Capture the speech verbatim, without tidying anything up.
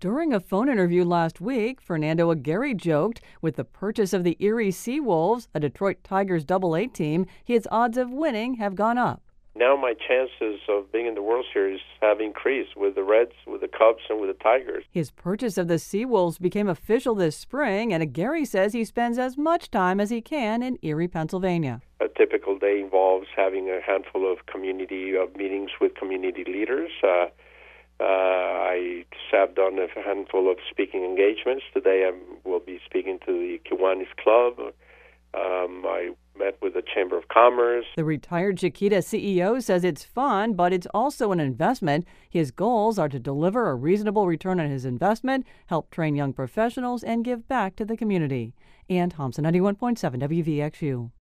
During a phone interview last week, Fernando Aguirre joked with the purchase of the Erie Seawolves, a Detroit Tigers double A team, his odds of winning have gone up. Now my chances of being in the World Series have increased with the Reds, with the Cubs, and with the Tigers. His purchase of the Seawolves became official this spring, and Aguirre says he spends as much time as he can in Erie, Pennsylvania. A typical day involves having a handful of community uh, meetings with community leaders. Uh, uh, I have done a handful of speaking engagements. Today I will be speaking to the Kiwanis Club. Um, I met with the Chamber of Commerce. The retired Chiquita C E O says it's fun, but it's also an investment. His goals are to deliver a reasonable return on his investment, help train young professionals, and give back to the community. Ann Thompson, ninety-one point seven W V X U.